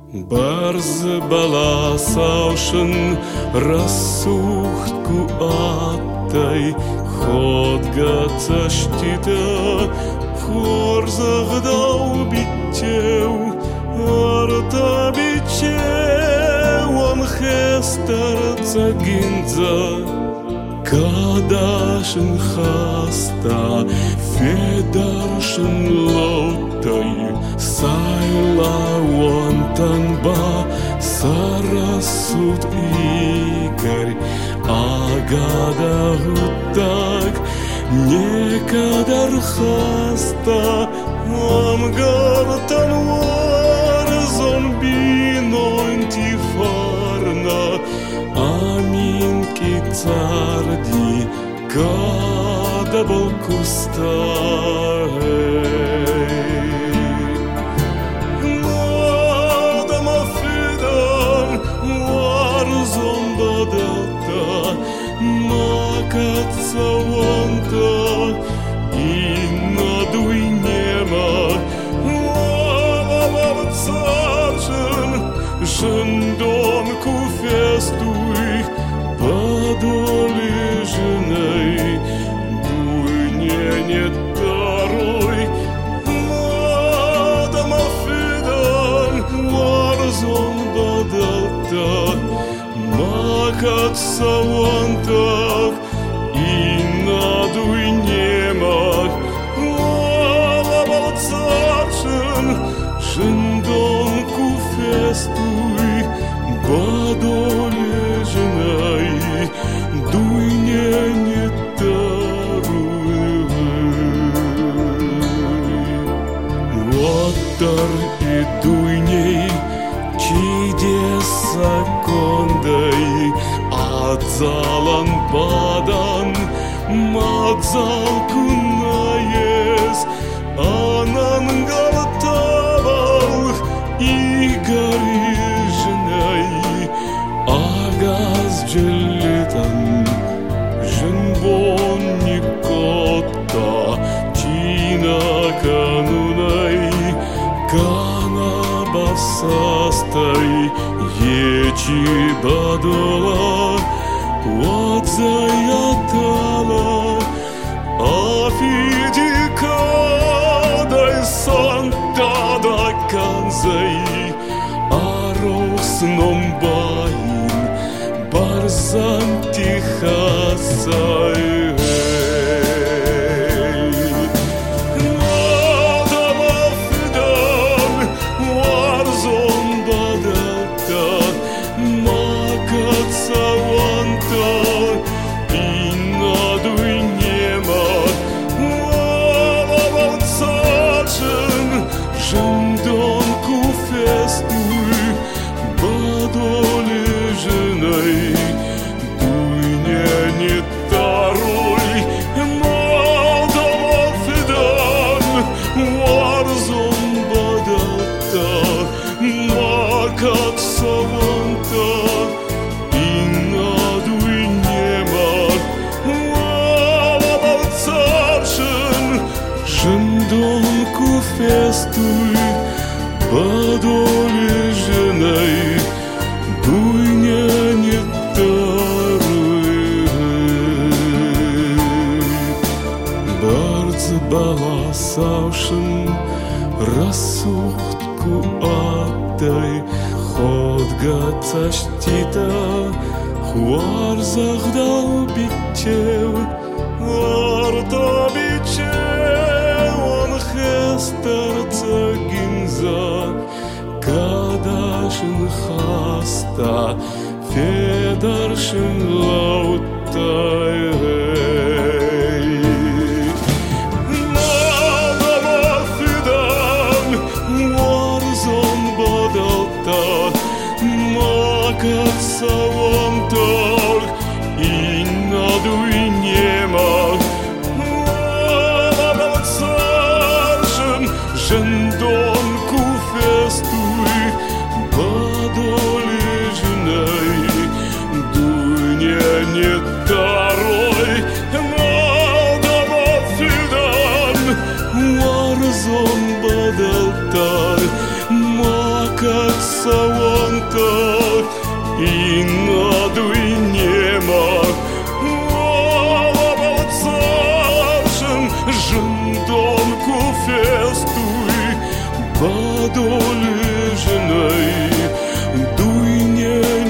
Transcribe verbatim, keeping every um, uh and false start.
Barz balasaušan rasūhtku attai, Hodgaca štita, Horzah daubitev, Arta bicev, An hestarca gindza, Kadashin hasta, Fedarshin lautai, Saila wantanba, Sarasut Igor, Agada hutag, Nekadar hasta, Amgartan warzon binointi farna, Amin kitzardi, Kada balkustai. Makatsawanka inaduj niema, Lava царшен, Жендонку фестуй, Подоле женой, Дуйне не таруй, Мадам Афидан, Варзон бадалта, Makatsawantak, Inaduj niemach, Lava царшен, Жендонку фестуй, Badole женой, Дуйне не таруй. Ватар и дуйней, Чидеса кондой, Адзалан падан, Мадзал кунаес, Анан галтавал, Игори женой, Агаз джелетан, Женбон никота, Тина канунай, Канабасастай, Ечи бадола, Вадзаятала, Афидикадай сантада канзай, Аросном баин, Барзан тихасай. Жендонку фестуй, Badole женой, Дуйне не таруй, Мадам Афидан, Варзон бадалта, Макатсаванта, Инадуй немах, Лава царшен, Жендонку фестуй, Badole женой, Дуйне не таруй. Барз баласаушен, Расухтку аттай, Hodgaca štita, Huarzah daubitev, Arta bicev, An hestarca gindza, Kadashin hasta, Fedarshin lautai. Madam Afidan, Warzon badalta, Makatsawantak, Inaduj niemach, Lava царшен, Жендонку фестуй, Badole женой, Дуйне не таруй. вантах и надуй немах. Алабал царшен жындонку фестуй, бадолы женой дуй не